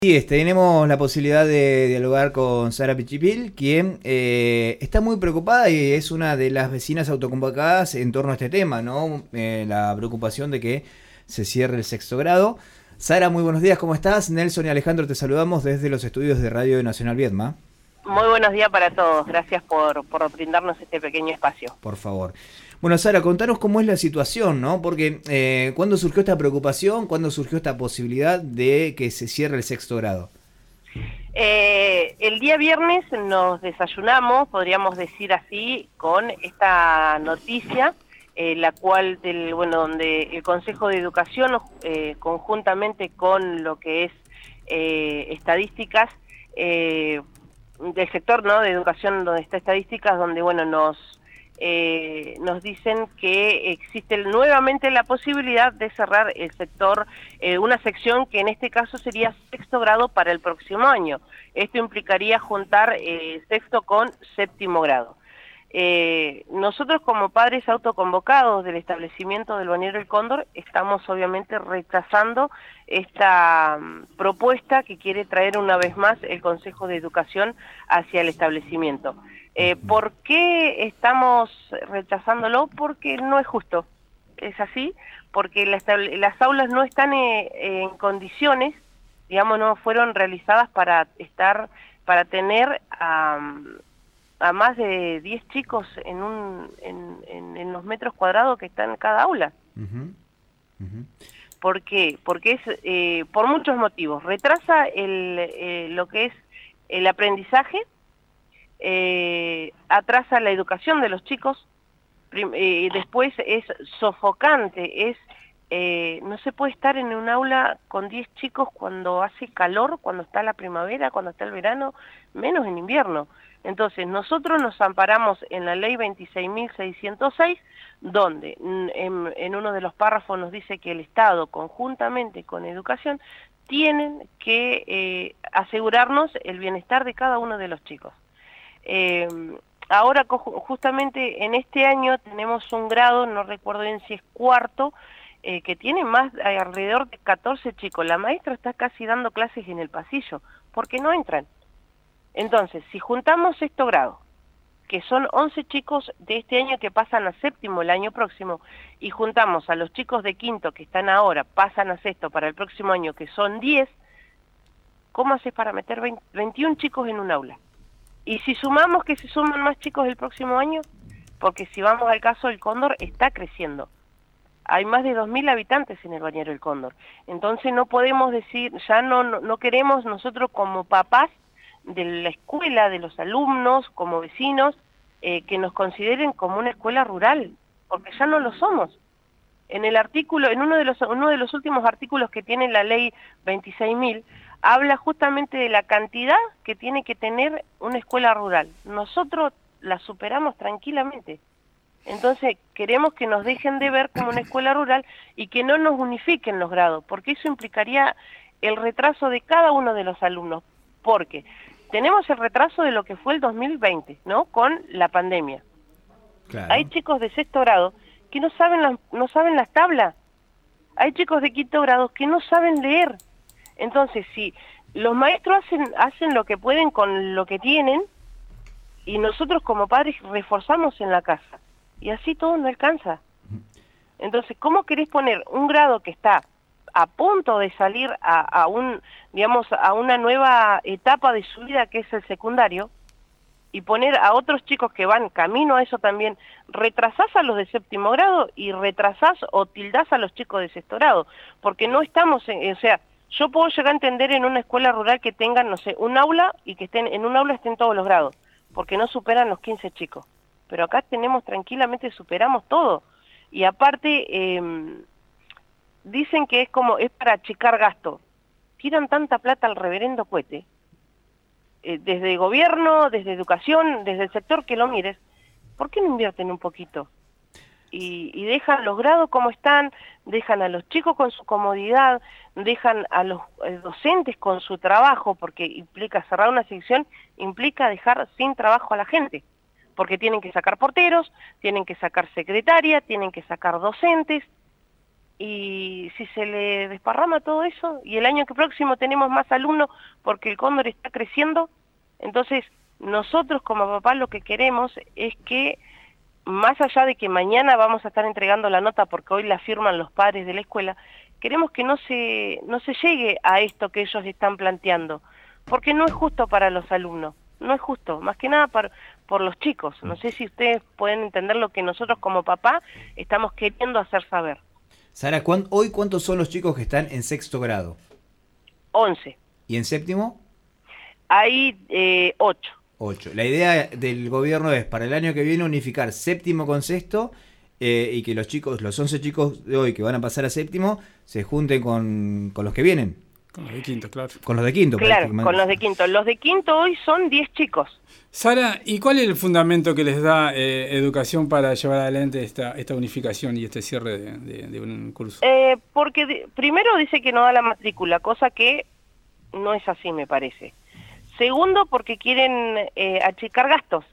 Sí, tenemos la posibilidad de dialogar con Sara Pichipil, quien está muy preocupada y es una de las vecinas autoconvocadas en torno a este tema, ¿no? La preocupación de que se cierre el sexto grado. Sara, muy buenos días, ¿cómo estás? Nelson y Alejandro te saludamos desde los estudios de Radio Nacional Viedma. Muy buenos días para todos, gracias por brindarnos este pequeño espacio. Por favor. Bueno, Sara, contanos cómo es la situación, ¿no? Porque ¿cuándo surgió esta preocupación? ¿Cuándo surgió esta posibilidad de que se cierre el sexto grado? El día viernes nos desayunamos, podríamos decir así, con esta noticia, la cual, donde el Consejo de Educación, conjuntamente con lo que es estadísticas, del sector, ¿no?, de educación, donde está estadísticas, donde nos dicen que existe nuevamente la posibilidad de cerrar el sector, una sección que en este caso sería sexto grado para el próximo año. Esto implicaría juntar sexto con séptimo grado. Nosotros como padres autoconvocados del establecimiento del Balneario El Cóndor estamos obviamente rechazando esta propuesta que quiere traer una vez más el Consejo de Educación hacia el establecimiento. ¿Por qué estamos rechazándolo? Porque no es justo, es así, porque las aulas no están en condiciones, digamos, no fueron realizadas para tener a más de 10 chicos en los metros cuadrados que están en cada aula. ¿Por qué? Porque es por muchos motivos. Retrasa lo que es el aprendizaje, atrasa la educación de los chicos, después es sofocante, no se puede estar en un aula con 10 chicos cuando hace calor, cuando está la primavera, cuando está el verano, menos en invierno. Entonces, nosotros nos amparamos en la ley 26.606, donde en uno de los párrafos nos dice que el Estado, conjuntamente con Educación, tienen que asegurarnos el bienestar de cada uno de los chicos. Ahora, justamente en este año, tenemos un grado, no recuerdo bien si es cuarto, que tiene alrededor de 14 chicos. La maestra está casi dando clases en el pasillo, porque no entran. Entonces, si juntamos sexto grado, que son 11 chicos de este año que pasan a séptimo el año próximo, y juntamos a los chicos de quinto que están ahora, pasan a sexto para el próximo año, que son 10, ¿cómo haces para meter 21 chicos en un aula? Y si sumamos que se suman más chicos el próximo año, porque si vamos al caso del Cóndor, está creciendo. Hay más de 2.000 habitantes en el Balneario El Cóndor. Entonces no podemos decir, ya no queremos nosotros como papás de la escuela, de los alumnos, como vecinos, que nos consideren como una escuela rural, porque ya no lo somos. En el artículo, en uno de los últimos artículos que tiene la ley 26.000, habla justamente de la cantidad que tiene que tener una escuela rural. Nosotros la superamos tranquilamente. Entonces queremos que nos dejen de ver como una escuela rural y que no nos unifiquen los grados, porque eso implicaría el retraso de cada uno de los alumnos, porque tenemos el retraso de lo que fue el 2020, ¿no?, con la pandemia. Claro. Hay chicos de sexto grado que no saben las tablas, hay chicos de quinto grado que no saben leer. Entonces, si los maestros hacen lo que pueden con lo que tienen, y nosotros como padres reforzamos en la casa, y así todo no alcanza. Entonces, ¿cómo querés poner un grado que está a punto de salir a una nueva etapa de su vida, que es el secundario, y poner a otros chicos que van camino a eso también? Retrasás a los de séptimo grado y retrasás o tildás a los chicos de sexto grado, porque no estamos, o sea, yo puedo llegar a entender en una escuela rural que tengan, no sé, un aula y que en un aula estén todos los grados, porque no superan los 15 chicos. Pero acá tranquilamente superamos todo. Y aparte, dicen que es para achicar gasto. Tiran tanta plata al reverendo cohete, desde gobierno, desde educación, desde el sector que lo mires, ¿por qué no invierten un poquito? Y dejan los grados como están, dejan a los chicos con su comodidad, dejan a los docentes con su trabajo, porque implica cerrar una sección, implica dejar sin trabajo a la gente, porque tienen que sacar porteros, tienen que sacar secretaria, tienen que sacar docentes, y si se le desparrama todo eso, y el año que próximo tenemos más alumnos porque el cóndor está creciendo, entonces nosotros como papás lo que queremos es que, más allá de que mañana vamos a estar entregando la nota porque hoy la firman los padres de la escuela, queremos que no se llegue a esto que ellos están planteando, porque no es justo para los alumnos, no es justo, más que nada por los chicos. No sé si ustedes pueden entender lo que nosotros como papá estamos queriendo hacer saber. Sara, hoy ¿cuántos son los chicos que están en sexto grado? 11. ¿Y en séptimo? Hay 8. 8. La idea del gobierno es para el año que viene unificar séptimo con sexto y que los chicos, los 11 chicos de hoy que van a pasar a séptimo, se junten con los que vienen. Con los de quinto, claro. Con los de quinto. Claro, con los de quinto. Los de quinto hoy son 10 chicos. Sara, ¿y cuál es el fundamento que les da educación para llevar adelante esta unificación y este cierre de un curso? Porque primero dice que no da la matrícula, cosa que no es así, me parece. Segundo, porque quieren achicar gastos.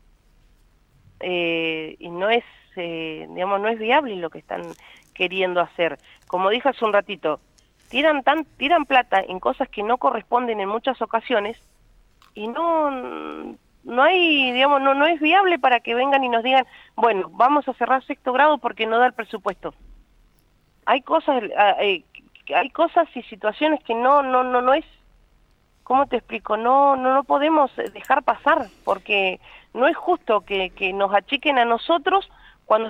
Y no es, digamos, no es viable lo que están queriendo hacer. Como dije hace un ratito, tiran plata en cosas que no corresponden en muchas ocasiones y no hay, digamos, no es viable para que vengan y nos digan, bueno, vamos a cerrar sexto grado porque no da el presupuesto. Hay cosas y situaciones que no es, ¿cómo te explico? No podemos dejar pasar porque no es justo que nos achiquen a nosotros cuando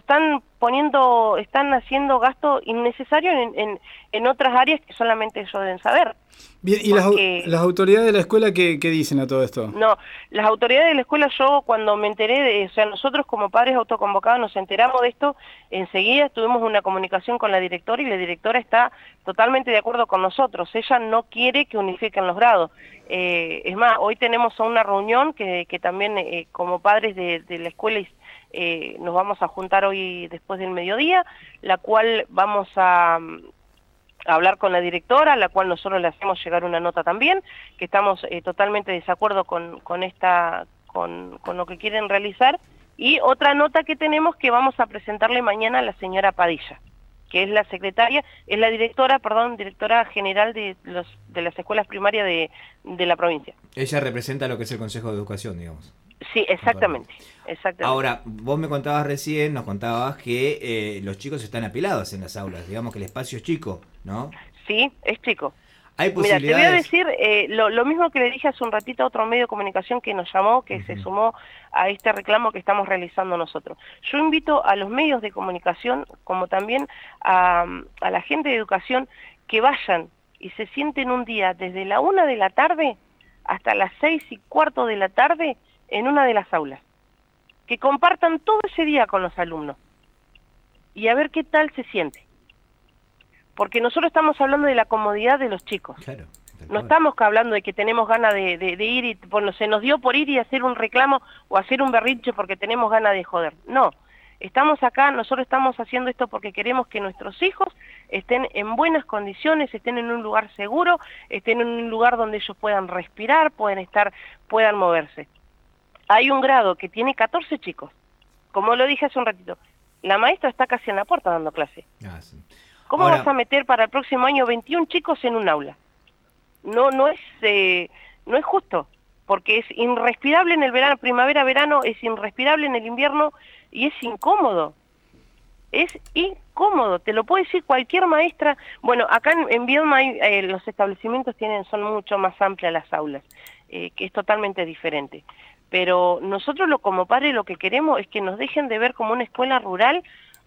están haciendo gasto innecesario en otras áreas que solamente ellos deben saber. Bien, ¿y las autoridades de la escuela qué dicen a todo esto? No, las autoridades de la escuela, yo cuando me enteré, o sea, nosotros como padres autoconvocados nos enteramos de esto, enseguida tuvimos una comunicación con la directora y la directora está totalmente de acuerdo con nosotros. Ella no quiere que unifiquen los grados. Es más, hoy tenemos una reunión que también como padres de la escuela nos vamos a juntar hoy después del mediodía, la cual vamos a hablar con la directora, a la cual nosotros le hacemos llegar una nota también, que estamos totalmente de desacuerdo con lo que quieren realizar, y otra nota que tenemos que vamos a presentarle mañana a la señora Padilla, que es la directora general de las escuelas primarias de la provincia. Ella representa lo que es el Consejo de Educación, digamos. Sí, exactamente. Ahora, vos nos contabas que los chicos están apilados en las aulas, digamos que el espacio es chico, ¿no? Sí, es chico. Hay posibilidades. Mira, te voy a decir lo mismo que le dije hace un ratito a otro medio de comunicación que nos llamó, que se sumó a este reclamo que estamos realizando nosotros. Yo invito a los medios de comunicación, como también a la gente de educación, que vayan y se sienten un día desde la 1 de la tarde hasta las 6:15 de la tarde en una de las aulas, que compartan todo ese día con los alumnos y a ver qué tal se siente, porque nosotros estamos hablando de la comodidad de los chicos. Claro, no estamos hablando de que tenemos ganas de ir y bueno, se nos dio por ir y hacer un reclamo o hacer un berrinche porque tenemos ganas de joder. No, estamos acá, nosotros estamos haciendo esto porque queremos que nuestros hijos estén en buenas condiciones, estén en un lugar seguro, estén en un lugar donde ellos puedan respirar, puedan moverse. Hay un grado que tiene 14 chicos. Como lo dije hace un ratito, la maestra está casi en la puerta dando clase. Sí. ¿Cómo vas a meter para el próximo año 21 chicos en un aula? No es justo, porque es irrespirable en el verano, primavera-verano, es irrespirable en el invierno y es incómodo. Es incómodo, te lo puede decir cualquier maestra. Bueno, acá en Viedma los establecimientos son mucho más amplias las aulas, que es totalmente diferente. Pero nosotros como padres lo que queremos es que nos dejen de ver como una escuela rural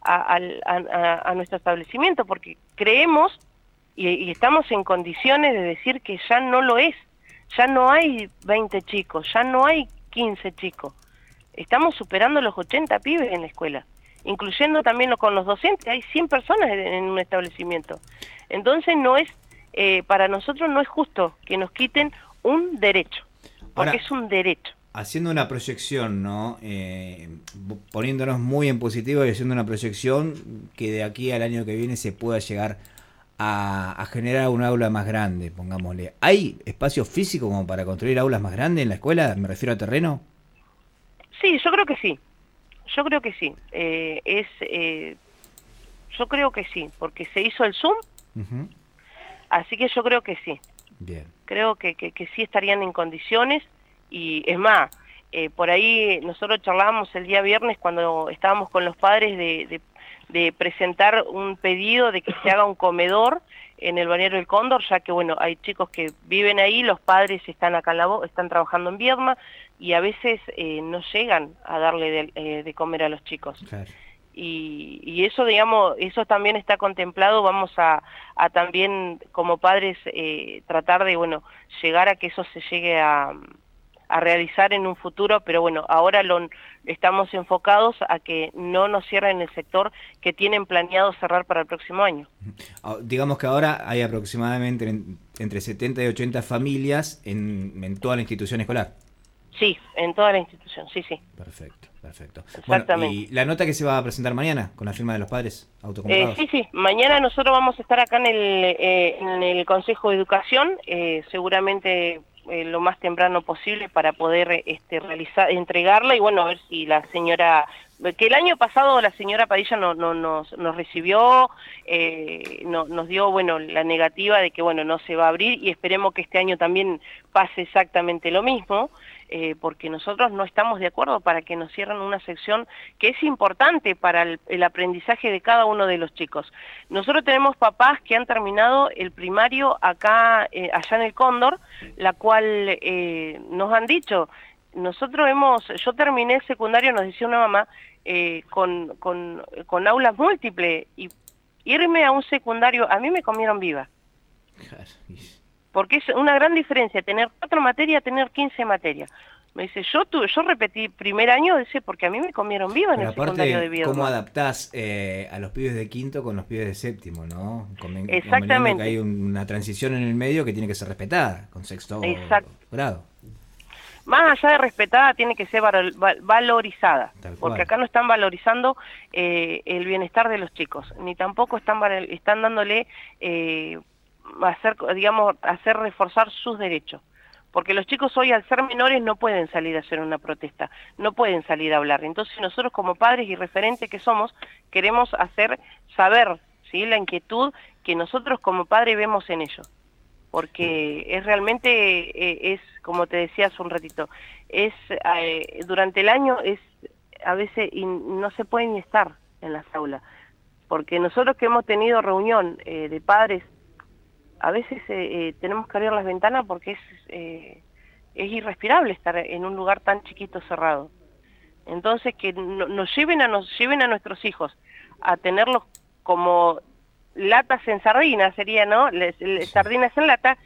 a nuestro establecimiento, porque creemos y estamos en condiciones de decir que ya no lo es, ya no hay 20 chicos, ya no hay 15 chicos, estamos superando los 80 pibes en la escuela, incluyendo también con los docentes, hay 100 personas en un establecimiento. Entonces para nosotros no es justo que nos quiten un derecho, porque ahora, es un derecho. Haciendo una proyección, ¿no? Poniéndonos muy en positivo y haciendo una proyección que de aquí al año que viene se pueda llegar a generar un aula más grande, pongámosle. ¿Hay espacio físico como para construir aulas más grandes en la escuela? ¿Me refiero a terreno? Sí, yo creo que sí. Yo creo que sí. Yo creo que sí, porque se hizo el Zoom, así que yo creo que sí. Bien. Creo que sí estarían en condiciones, y es más, por ahí nosotros charlábamos el día viernes cuando estábamos con los padres de presentar un pedido de que se haga un comedor en el balneario del Cóndor, ya que bueno, hay chicos que viven ahí, los padres están acá están trabajando en Viedma, y a veces no llegan a darle de comer a los chicos. Claro. Y eso, digamos, eso también está contemplado. Vamos a también como padres tratar de, bueno, llegar a que eso se llegue a realizar en un futuro, pero bueno, ahora estamos enfocados a que no nos cierren el sector que tienen planeado cerrar para el próximo año. Digamos que ahora hay aproximadamente entre 70 y 80 familias en toda la institución escolar. Sí, en toda la institución, sí, sí. Perfecto, perfecto. Exactamente. Bueno, ¿y la nota que se va a presentar mañana con la firma de los padres autoconvocados? Sí, sí. Mañana nosotros vamos a estar acá en el Consejo de Educación, seguramente lo más temprano posible para poder entregarla, y bueno, a ver si la señora, que el año pasado la señora Padilla nos recibió, nos dio, bueno, la negativa de que, bueno, no se va a abrir, y esperemos que este año también pase exactamente lo mismo, porque nosotros no estamos de acuerdo para que nos cierren una sección que es importante para el aprendizaje de cada uno de los chicos. Nosotros tenemos papás que han terminado el primario acá, allá en el Cóndor, la cual nos han dicho, yo terminé el secundario, nos decía una mamá, con aulas múltiples, y irme a un secundario, a mí me comieron viva. Porque es una gran diferencia tener 4 materias, tener 15 materias. Me dice, yo repetí primer año, dice, porque a mí me comieron viva en el secundario de Viedma. ¿Cómo adaptás a los pibes de quinto con los pibes de séptimo, no? Exactamente. Que hay una transición en el medio que tiene que ser respetada, con sexto grado. Más allá de respetada, tiene que ser valorizada, porque acá no están valorizando el bienestar de los chicos, ni tampoco están dándole hacer reforzar sus derechos, porque los chicos hoy, al ser menores, no pueden salir a hacer una protesta, no pueden salir a hablar. Entonces nosotros, como padres y referentes que somos, queremos hacer saber, ¿sí?, la inquietud que nosotros como padres vemos en ellos, porque es realmente, es como te decía hace un ratito, durante el año a veces no se puede ni estar en las aulas, porque nosotros que hemos tenido reunión de padres, a veces tenemos que abrir las ventanas porque es irrespirable estar en un lugar tan chiquito, cerrado. Entonces, que nos lleven a nuestros hijos a tenerlos como latas en sardinas, sería, ¿no? Sardinas en lata,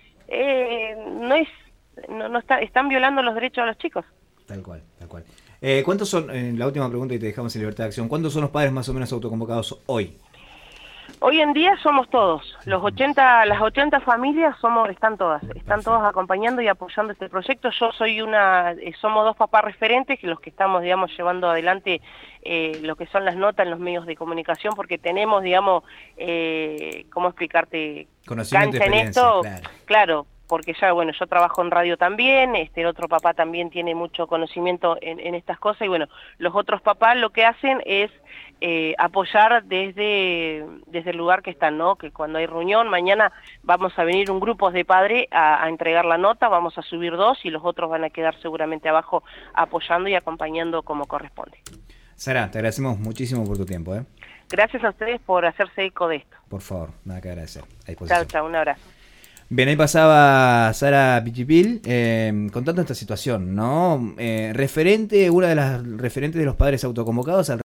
están violando los derechos de los chicos. Tal cual, tal cual. ¿Cuántos son, la última pregunta y te dejamos en libertad de acción, cuántos son los padres más o menos autoconvocados hoy? Hoy en día somos todos, las 80 familias están todas acompañando y apoyando este proyecto. Yo soy somos 2 papás referentes, que los que estamos, digamos, llevando adelante lo que son las notas en los medios de comunicación, porque tenemos, digamos, ¿cómo explicarte? Conocimiento, cancha en esto, claro, porque ya, bueno, yo trabajo en radio también, el otro papá también tiene mucho conocimiento en estas cosas, y bueno, los otros papás lo que hacen es apoyar desde el lugar que están, ¿no? Que cuando hay reunión, mañana vamos a venir un grupo de padres a entregar la nota, vamos a subir 2 y los otros van a quedar seguramente abajo apoyando y acompañando como corresponde. Sara, te agradecemos muchísimo por tu tiempo, ¿eh? Gracias a ustedes por hacerse eco de esto. Por favor, nada que agradecer. Chao, chao, un abrazo. Bien, ahí pasaba Sara Pichipil contando esta situación, ¿no? Una de las referentes de los padres autoconvocados.